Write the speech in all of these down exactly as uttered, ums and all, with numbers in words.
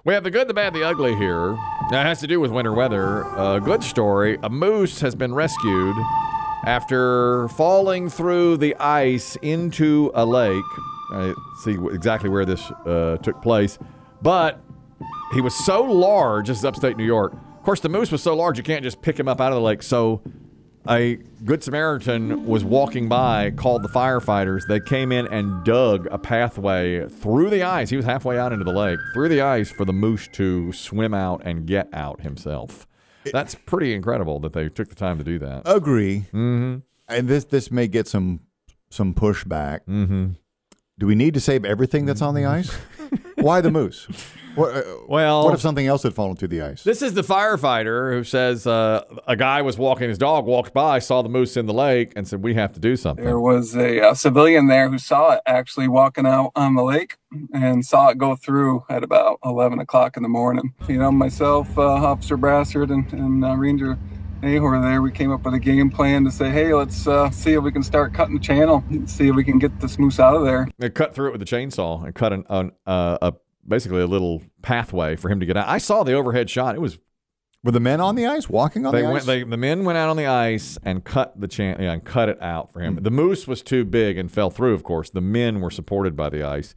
We have the good, the bad, the ugly here. That has to do with winter weather. A good story. A moose has been rescued after falling through the ice into a lake. I see exactly where this uh, took place. But he was so large, this is upstate New York. Of course, the moose was so large you can't just pick him up out of the lake. So a Good Samaritan was walking by, called the firefighters. They came in and dug a pathway through the ice. He was halfway out into the lake, through the ice for the moose to swim out and get out himself. That's pretty incredible that they took the time to do that. Agree. Mm-hmm. And this this may get some some pushback. Mm-hmm. Do we need to save everything that's on the ice? Why the moose? What, uh, well, what if something else had fallen through the ice? This is the firefighter who says uh, a guy was walking, his dog walked by, saw the moose in the lake, and said, we have to do something. There was a, a civilian there who saw it actually walking out on the lake and saw it go through at about eleven o'clock in the morning. You know, myself, uh, Officer Brassard, and, and uh, Ranger Ahor there, we came up with a game plan to say, hey, let's uh, see if we can start cutting the channel and see if we can get this moose out of there. They cut through it with a chainsaw and cut an, an, uh, a basically a little pathway for him to get out. I saw the overhead shot. It was. Were the men on the ice, walking on they the went, ice? They, the men went out on the ice and cut the chan- yeah, and cut it out for him. Mm. The moose was too big and fell through, of course. The men were supported by the ice.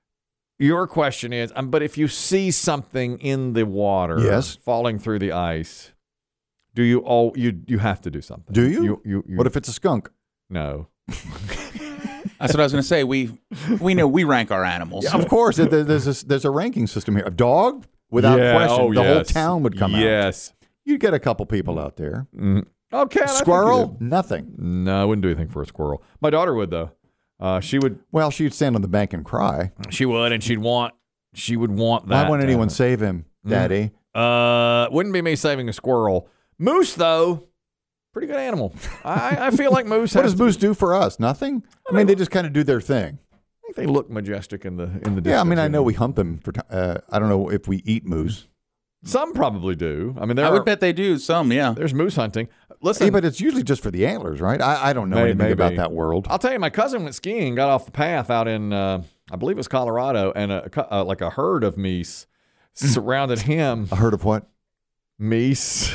Your question is, um, but if you see something in the water yes. falling through the ice, do you all you you have to do something? Do you? you, you, you what if it's a skunk? No. That's what I was going to say. We we know we rank our animals. Yeah, of course, there, there's a, there's a ranking system here. A dog, without yeah, question, oh, the yes. whole town would come yes. out. Yes. You'd get a couple people out there. Mm. Okay. Squirrel, nothing. No, I wouldn't do anything for a squirrel. My daughter would, though. Uh, she would. Well, she'd stand on the bank and cry. She would, and she'd want. She would want that. Why won't anyone uh, save him, Daddy? Uh, wouldn't be me saving a squirrel. Moose, though, pretty good animal. I, I feel like moose. What has does to moose do for us? Nothing. I mean, they just kind of do their thing. I think they look majestic in the in the distance. Yeah, I mean, I know know. we hunt them for. Uh, I don't know if we eat moose. Some probably do. I mean, there I are, would bet they do. Some, yeah. There's moose hunting. Listen, Hey, but it's usually just for the antlers, right? I, I don't know Maybe, anything maybe. about that world. I'll tell you, my cousin went skiing, got off the path out in, uh, I believe it was Colorado, and a, uh, like a herd of meese surrounded him. A herd of what? Meese.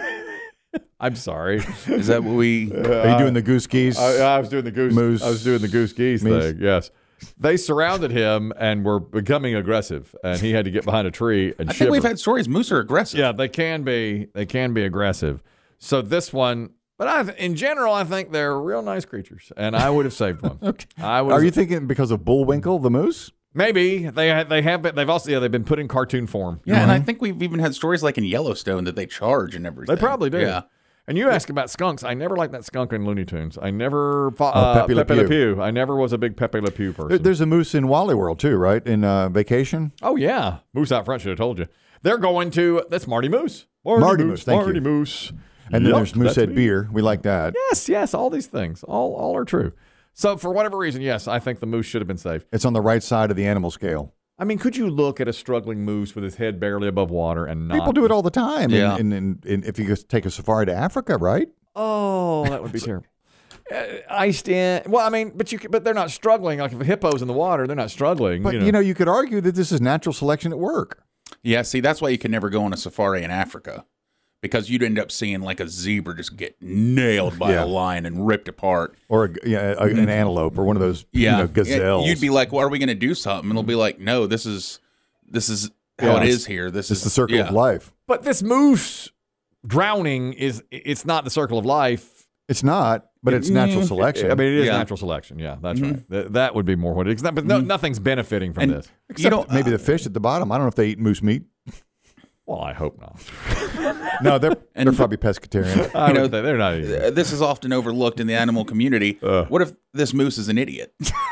I'm sorry. Is that what we? Are you doing the goose geese? I, I was doing the goose. Moose. I was doing the goose geese Meese. thing. Yes, they surrounded him and were becoming aggressive, and he had to get behind a tree and I shiver. think we've had stories. Moose are aggressive. Yeah, they can be. They can be aggressive. So this one, but I, in general, I think they're real nice creatures, and I would have saved one. Okay. I would. Are you thinking because of Bullwinkle the moose? Maybe they they have been. They've also yeah they've been put in cartoon form. Yeah, and I think we've even had stories like in Yellowstone that they charge and everything. They probably do. Yeah. And you ask about skunks. I never liked that skunk in Looney Tunes. I never fought Oh, uh, Pepe Le Pepe Le Pew. Pew. I never was a big Pepe Le Pew person. There- There's a moose in Wally World too, right? In uh, Vacation. Oh, yeah. Moose out front, should have told you. They're going to, that's Marty Moose. Marty, Marty Moose, Moose, thank Marty you. Moose. And then Yep, there's Moosehead that's me. Beer. We like that. Yes, yes, all these things. All all are true. So for whatever reason, yes, I think the moose should have been saved. It's on the right side of the animal scale. I mean, could you look at a struggling moose with his head barely above water and not? People do it all the time. Yeah. And, and, and, and if you just take a safari to Africa, right? Oh, that would be terrible. Uh, iced in. Well, I mean, but you could- but they're not struggling. Like if a hippo's in the water, they're not struggling. But, you know. you know, you could argue that this is natural selection at work. Yeah, see, that's why you can never go on a safari in Africa. Because you'd end up seeing like a zebra just get nailed by Yeah. a lion and ripped apart. Or a, yeah, a, an antelope or one of those Yeah, you know, gazelles. You'd be like, "Well, are we going to do something?" And they'll be like, "No, this is this is how Yeah, it it's- is here. This it's is the circle yeah. of life. But this moose drowning is it's not the circle of life. It's not, but it's natural selection. I mean, it is Yeah. natural selection. Yeah, that's right. Th- that would be more what it is. But no, nothing's benefiting from And this. Except you know, maybe the fish at the bottom. I don't know if they eat moose meat. Well, I hope not. No, they're And- they're probably pescatarian. I You know, would think they're not eating. Uh, this is often overlooked in the animal community. Uh. What if this moose is an idiot?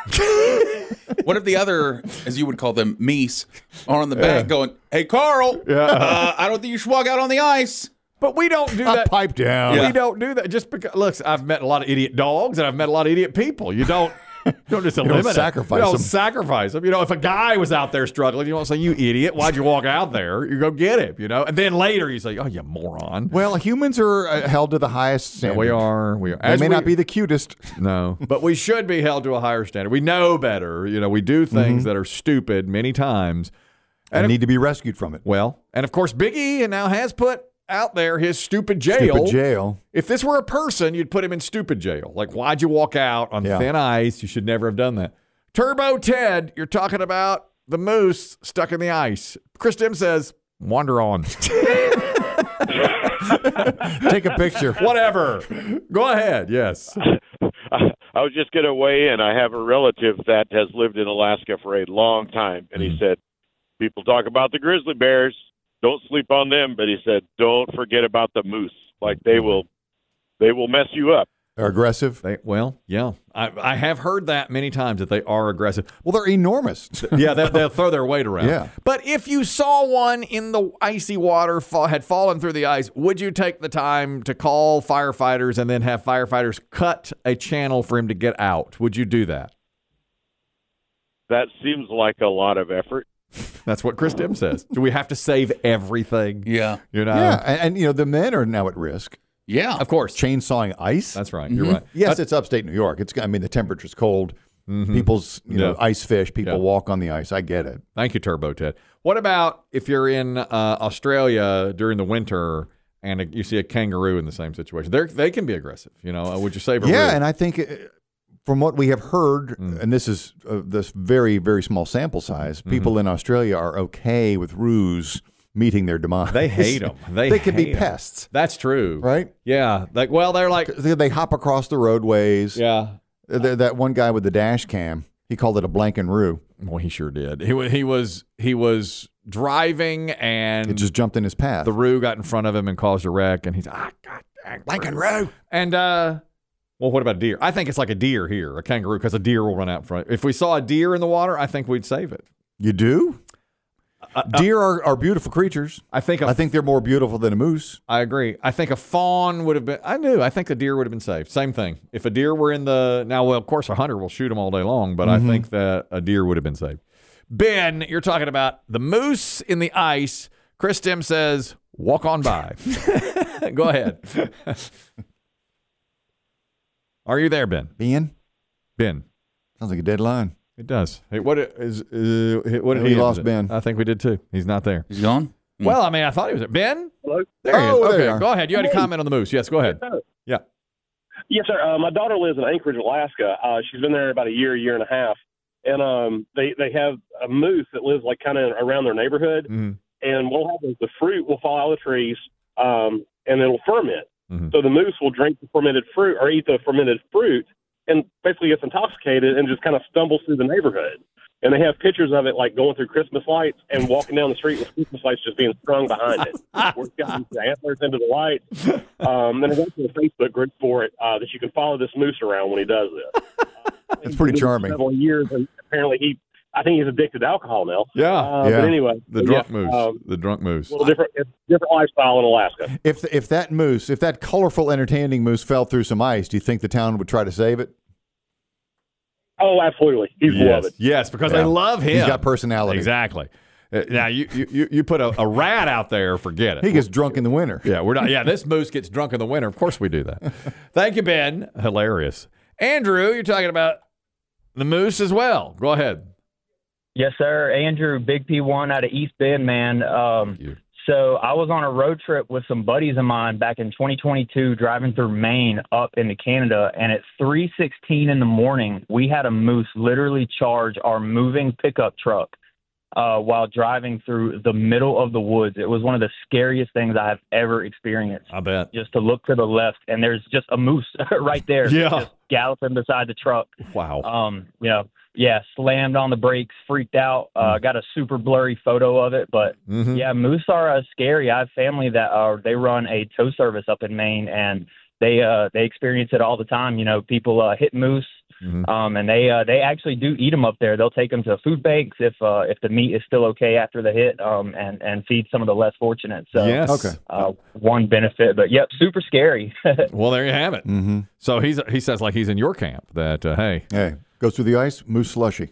What if the other, as you would call them, meese, are on the bank going, "Hey, Carl, uh, I don't think you should walk out on the ice." But we don't do that. Pipe down. We don't do that just because. Look, I've met a lot of idiot dogs and I've met a lot of idiot people. You don't. You don't just don't eliminate. sacrifice You don't them. sacrifice them. You know, if a guy was out there struggling, you don't say, "You idiot! Why'd you walk out there?" You go get him. You know, and then later you say, "Oh, you moron." Well, humans are uh, held to the highest Yeah, standard. we are. We are. They As may we- not be the cutest. No, but we should be held to a higher standard. We know better. You know, we do things Mm-hmm. that are stupid many times. and, And need to be rescued from it. Well, and of course, Big E now has put out there his stupid jail. Stupid jail. If this were a person, you'd put him in stupid jail. Like, why'd you walk out on Yeah. thin ice? You should never have done that. Turbo Ted, you're talking about the moose stuck in the ice. Chris Dim says, wander on. Take a picture. Whatever. Go ahead. Yes. I was just going to weigh in. I have a relative that has lived in Alaska for a long time, and he said, people talk about the grizzly bears. Don't sleep on them. But he said, don't forget about the moose. Like, they will they will mess you up. They're aggressive. They, well, yeah. I, I have heard that many times that they are aggressive. Well, they're enormous. Yeah, they'll, they'll throw their weight around. Yeah. But if you saw one in the icy water, fall, had fallen through the ice, would you take the time to call firefighters and then have firefighters cut a channel for him to get out? Would you do that? That seems like a lot of effort. That's what Chris Dim says. Do we have to save everything? Yeah. You know? Yeah, and, and you know the men are now at risk. Yeah. Of course. Chainsawing ice. That's right. You're right. Yes, it's upstate New York. It's I mean the temperature's cold. People's you know Yeah. ice fish. People Yeah. walk on the ice. I get it. Thank you, Turbo Ted. What about if you're in uh, Australia during the winter and a, you see a kangaroo in the same situation? They they can be aggressive. You know, uh, would you save a Yeah, roo? and I think uh, from what we have heard, and this is uh, this very very small sample size, people in Australia are okay with roos meeting their demise. They hate them. They, They can be hate 'em. pests, That's true. right? Yeah. Like, well, they're like, They, they hop across the roadways. yeah. Th- That one guy with the dash cam, he called it a blankenroo. Well, he sure did. He wa- he was he was driving and It just jumped in his path. the roo got in front of him and caused a wreck, and he's ah, God dang, Blankenroo. And uh, well, what about deer? I think it's like a deer here, a kangaroo, because a deer will run out in front. If we saw a deer in the water, I think we'd save it. You do? Deer are, are beautiful creatures. I think a I think they're more beautiful than a moose. I agree. I think a fawn would have been. I knew. I think a deer would have been saved. Same thing. If a deer were in the now, well, of course, a hunter will shoot them all day long, but I think that a deer would have been saved. Ben, you're talking about the moose in the ice. Chris Dim says, "Walk on by." Go ahead. Are you there, Ben? Ben? Ben. Sounds like a dead line. It does. Hey, what is? Uh, what did We he lost end? Ben. I think we did too. He's not there. He's gone? Well, I mean, I thought he was there. Ben. Hello? There he Oh, is. there Okay, you are. go ahead. You had a comment on the moose. Yes, go ahead. Yeah. Yes, sir. Uh, my daughter lives in Anchorage, Alaska. Uh, she's been there about a year, year and a half, and um, they they have a moose that lives like kind of around their neighborhood. Mm-hmm. And what will happen is the fruit will fall out of the trees, um, and it'll ferment. Mhm. So the moose will drink the fermented fruit or eat the fermented fruit, and basically gets intoxicated and just kind of stumbles through the neighborhood. And they have pictures of it like going through Christmas lights and walking down the street with Christmas lights just being strung behind it. Where it's got these antlers into the lights. Um, and there's also a Facebook group for it uh, that you can follow this moose around when he does this. Uh, That's pretty he's been charming. for Several years, and apparently he, I think he's addicted to alcohol now. Yeah. Uh, Yeah. But anyway, The but drunk yeah, moose. Um, the drunk moose. a little different, it's a different lifestyle in Alaska. If if that moose, if that colorful, entertaining moose fell through some ice, do you think the town would try to save it? Oh, absolutely. He's Yes, beloved. yes, because Yeah. they love him. He's got personality. Exactly. Uh, Now you you you put a, a rat out there, forget it. He gets drunk in the winter. yeah, we're not. Yeah, this moose gets drunk in the winter. Of course we do that. Thank you, Ben. Hilarious. Andrew, you're talking about the moose as well. Go ahead. Yes, sir. Andrew, Big P one out of East Bend, man. Um, you. so I was on a road trip with some buddies of mine back in twenty twenty-two, driving through Maine up into Canada. And at three sixteen in the morning, we had a moose literally charge our moving pickup truck uh, while driving through the middle of the woods. It was one of the scariest things I have ever experienced. I bet. Just to look to the left, and there's just a moose right there, Yeah. just galloping beside the truck. Wow. Um, you know, yeah, slammed on the brakes, freaked out. Uh, got a super blurry photo of it, but Mhm. yeah, moose are uh, scary. I have family that are they run a tow service up in Maine, and they uh they experience it all the time. You know, people uh, hit moose, Mhm. um, and they uh, they actually do eat them up there. They'll take them to food banks if uh, if the meat is still okay after the hit, um, and and feed some of the less fortunate. So Yes. Okay. uh, one benefit, but yep, super scary. Well, there you have it. Mm-hmm. So he's he says like he's in your camp. That uh, hey, Hey, goes through the ice, moose slushy.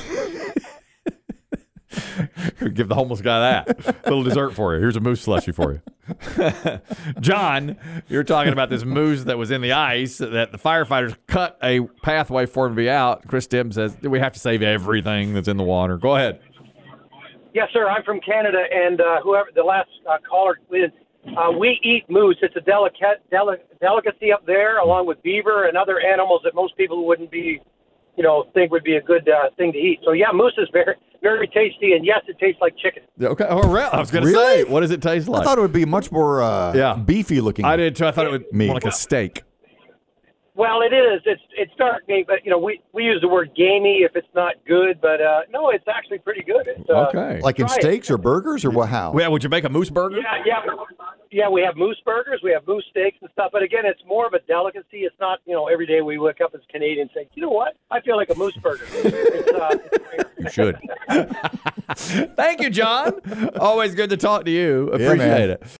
give the homeless guy that little dessert for you. Here's a moose slushy for you. John, you're talking about this moose that was in the ice that the firefighters cut a pathway for him to be out. Chris Dim says, do we have to save everything that's in the water? Go ahead. Yes, sir. I'm from Canada, and uh, whoever the last uh, caller, uh, we eat moose. It's a delicate deli- delicacy up there, along with beaver and other animals that most people wouldn't be, you know, think would be a good uh, thing to eat. So yeah, moose is very, very tasty, and yes, it tastes like chicken. Okay. Oh, right. I was going to Really? say, what does it taste like? I thought it would be much more uh, Yeah. beefy looking. I did too. I thought it would Meat. more like a steak. Well, it is. It's it's dark meat, but you know, we, we use the word gamey if it's not good, but uh, no, it's actually pretty good. It's, uh, Okay. Like in try it. steaks or burgers or what? How? Yeah, would you make a moose burger? Yeah, yeah, yeah. We have moose burgers, we have moose steaks and stuff. But again, it's more of a delicacy. It's not, you know, every day we wake up as Canadians saying, you know what, I feel like a moose burger. It's, uh, it's You should. Thank you, John. Always good to talk to you. Yeah, man. Appreciate it.